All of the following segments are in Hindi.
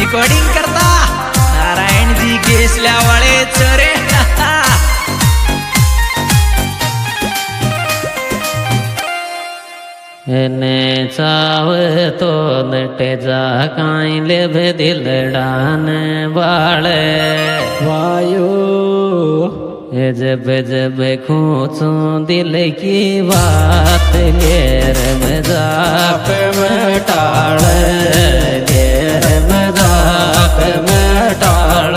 रिकॉर्डिंग करता नारायण जी केसल्या वाले चरे ने चाव तो नटे जा काई ले दिलडान बाले वायो जब जब खूचू दिल की बात घेर मजाक में टाल घेर मजाक में टाल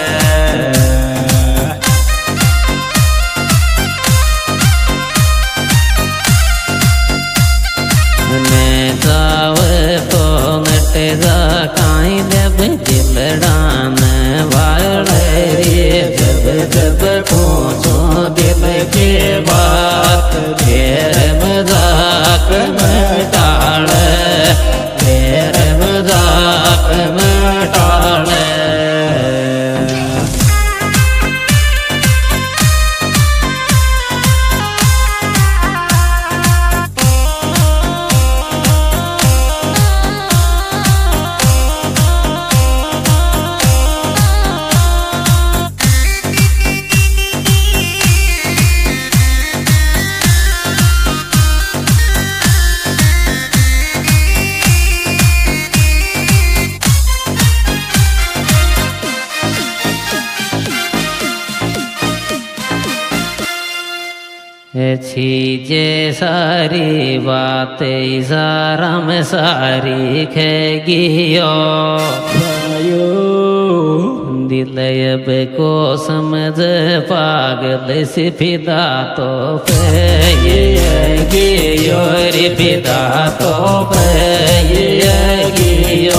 मैं जाव तो नट जा काई जब दिलडान वाले जब जब पूछो दिल की बात घेर मजाक में टाल घेर मजाक में टाल छीजे सारी बातें सारा में सारी खेगियो वायो दिल अब को समझ पागल से फिदा तो पे ये गियो रे फिदा तो पे ये गियो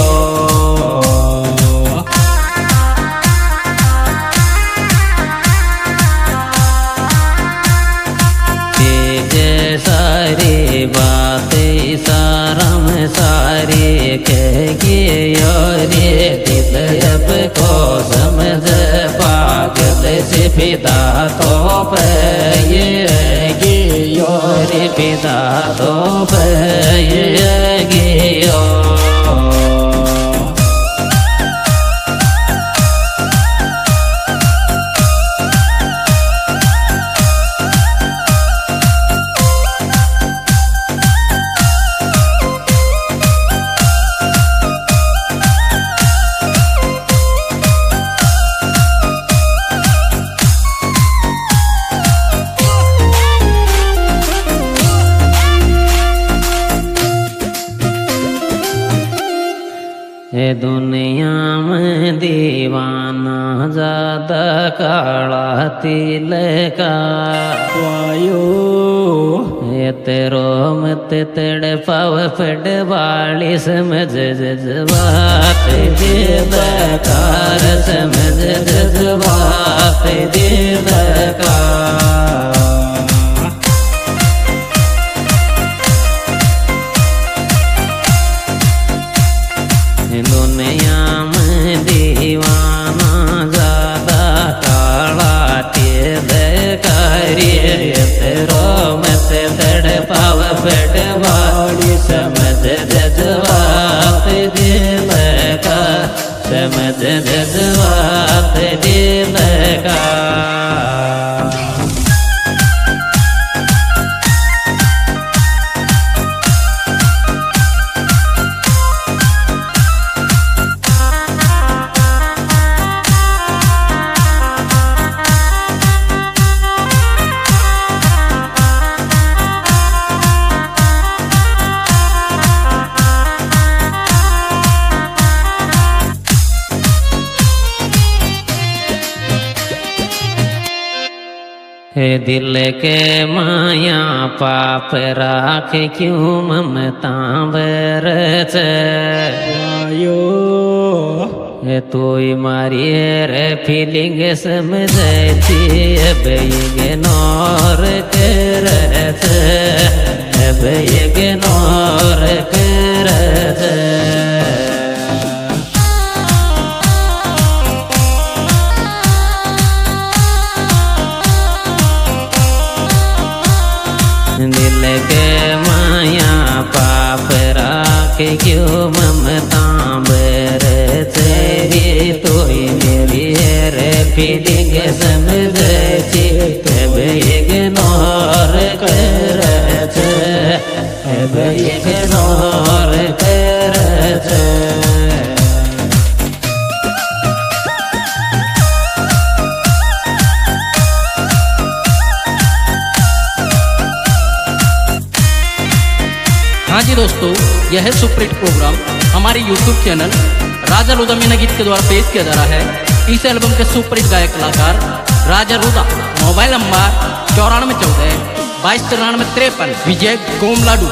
सारी बातें सारा में सारी कहेगी रे दिल अब को समझ पागल से फिदा तो पे ये गियो रे फिदा तो पे ये गियो दुनिया में दीवाना ज्यादा काला तिल का वायो ये तेरो मत तेड़ पाव फट वाली समझ जज्बात दिल कार समझ जज्बात दिल का दुनिया में दीवाना ज्यादा काला तेल करिए तेरो मत तड़ पाव पेट वाली समझ जज्बात दिल का समझ जज्बात दिल का हे दिल के माया पाप राख क्यों ममता बरच वायो हे तोई मारी रे फीलिंग समझती अब इग्नोर करत अब इग्नोर करत दिल के माया पाप राख क्यों ममता बरसे फीलिंग समझे छी अब इग्नोर करे छे अब इग्नोर करे छे। हाँ जी दोस्तों, यह है सुपरहिट प्रोग्राम हमारे YouTube चैनल राजा रुदा मीना गीत के द्वारा पेश किया जा रहा है। इस एल्बम के सुपरहिट गायक कलाकार Raja Ruda. Mobile number 9414 2293 Vijay Gomladu.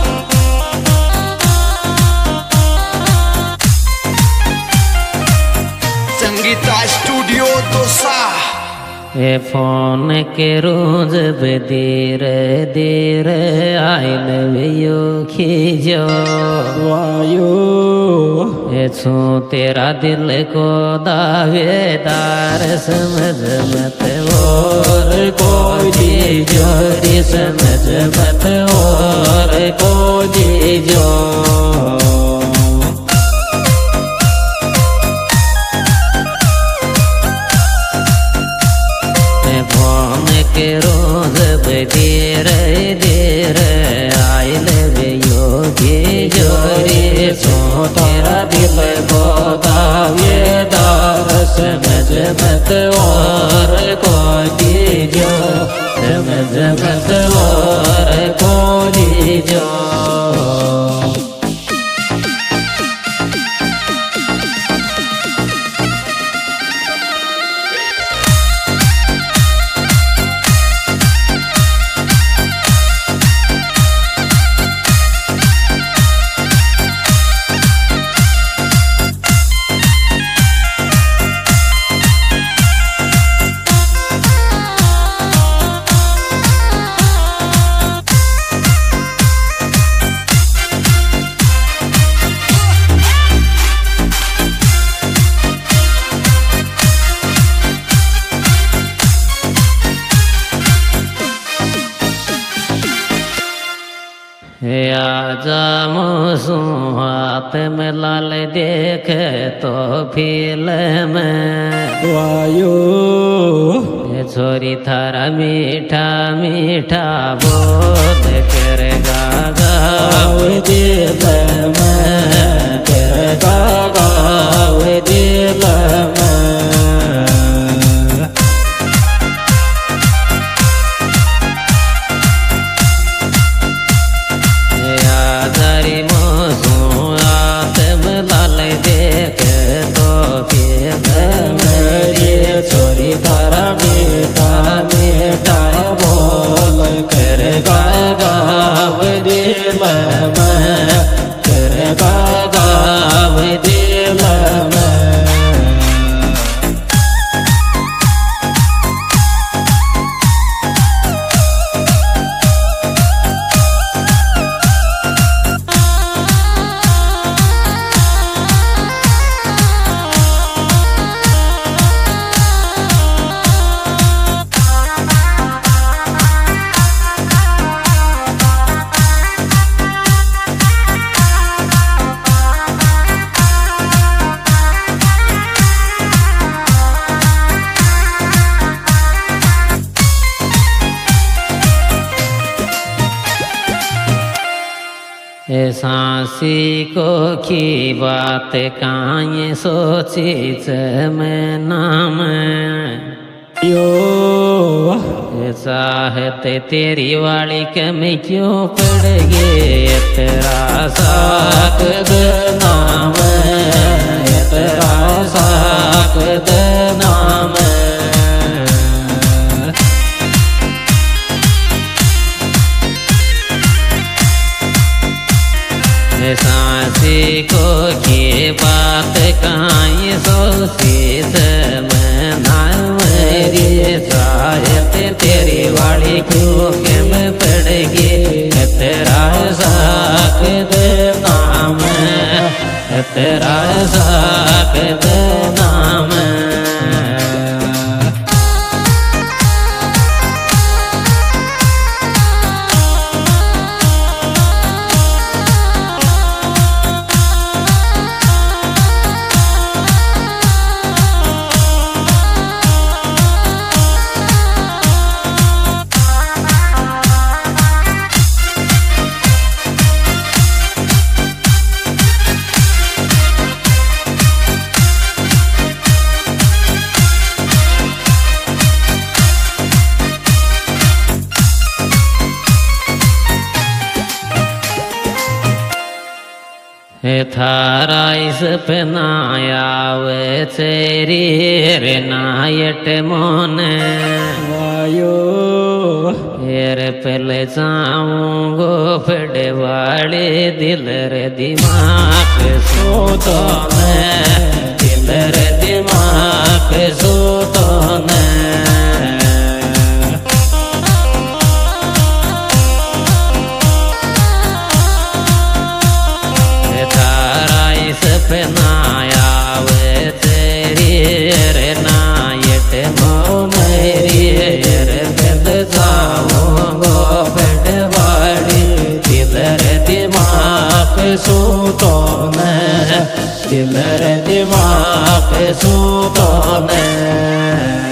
Sangeeta studio Dausa. ए फोन के रोज धीरे धीरे आई लव यू खींचो वायु ए छू तेरा दिल को दावेदार समझ मत और कोई जोरी समझ मत और कोई जो। फोन के रोज धीरे धीरे आई लव यू की जोरी सो तेरा दिल को दावेदार समझ मत और कोई जो समझ मत और कोई जो। आजा मौसू हाथ में लाल देखे तो फिल्म वायु छोरी थारा मीठा मीठा बोल करेगा गाँव दिल में करेगा गाँव दिल में। छोरी तारा मीठा मीठा बोल करेगा गाँव दिल में करेगा गाँव दिल में। सांसी को की बात काये सोची मैं नाम यो चाहत तेरी वाली कमी क्यों पड़ गए तेरा साक नाम तेरा साक नाम। सांसी को की बात काई सोची मैं नाम रे सायत तेरी वाली क्यों के मैं पड़ गई तेरा साक नाम तेरा साक नाम। थारा इस पे नायावे तेरी रे नायट मोने वायो रे पहले जाऊंगो फड़े वाले दिल रे दिमाग सोतो ने दिल रे दिमाग सोतो ने नायावे तेरी रे नायट मोमेरी रे बेद जाऊंगो पेटवाड़ी दिल रे दिमाग सूतो ने दिल रे दिमाग सूतो ने